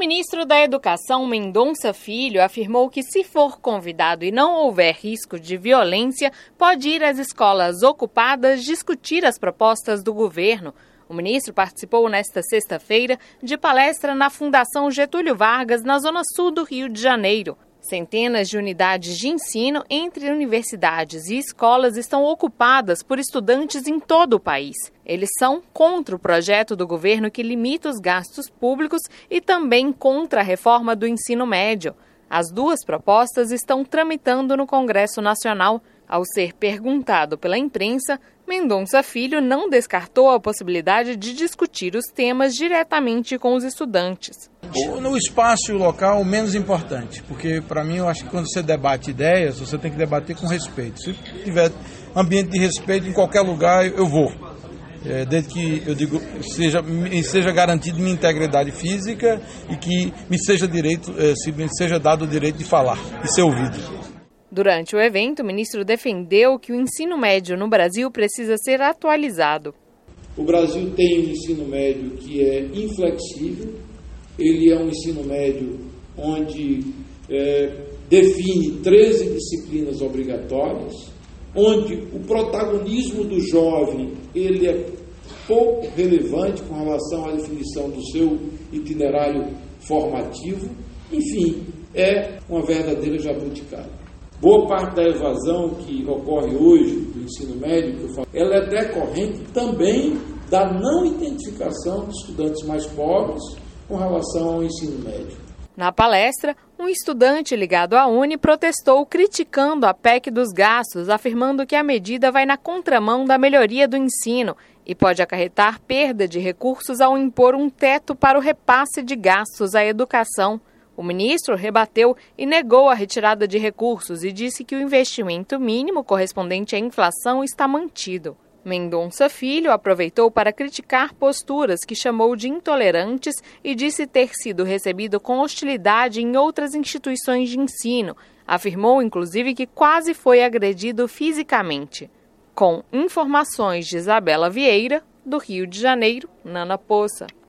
ministro da Educação, Mendonça Filho, afirmou que, se for convidado e não houver risco de violência, pode ir às escolas ocupadas discutir as propostas do governo. O ministro participou nesta sexta-feira de palestra na Fundação Getúlio Vargas, na zona sul do Rio de Janeiro. Centenas de unidades de ensino entre universidades e escolas estão ocupadas por estudantes em todo o país. Eles são contra o projeto do governo que limita os gastos públicos e também contra a reforma do ensino médio. As duas propostas estão tramitando no Congresso Nacional. Ao ser perguntado pela imprensa, Mendonça Filho não descartou a possibilidade de discutir os temas diretamente com os estudantes. No espaço local, menos importante, porque para mim eu acho que quando você debate ideias, você tem que debater com respeito. Se tiver ambiente de respeito em qualquer lugar, eu vou. Desde que eu digo seja garantida minha integridade física e que me seja dado o direito de falar e ser ouvido. Durante o evento, o ministro defendeu que o ensino médio no Brasil precisa ser atualizado. O Brasil tem um ensino médio que é inflexível, ele é um ensino médio onde define 13 disciplinas obrigatórias, onde o protagonismo do jovem ele é pouco relevante com relação à definição do seu itinerário formativo. Enfim, é uma verdadeira jabuticaba. Boa parte da evasão que ocorre hoje do ensino médio, que eu falo, ela é decorrente também da não identificação de estudantes mais pobres com relação ao ensino médio. Na palestra, um estudante ligado à UNE protestou criticando a PEC dos gastos, afirmando que a medida vai na contramão da melhoria do ensino e pode acarretar perda de recursos ao impor um teto para o repasse de gastos à educação. O ministro rebateu e negou a retirada de recursos e disse que o investimento mínimo correspondente à inflação está mantido. Mendonça Filho aproveitou para criticar posturas que chamou de intolerantes e disse ter sido recebido com hostilidade em outras instituições de ensino. Afirmou, inclusive, que quase foi agredido fisicamente. Com informações de Isabela Vieira, do Rio de Janeiro, Nana Poça.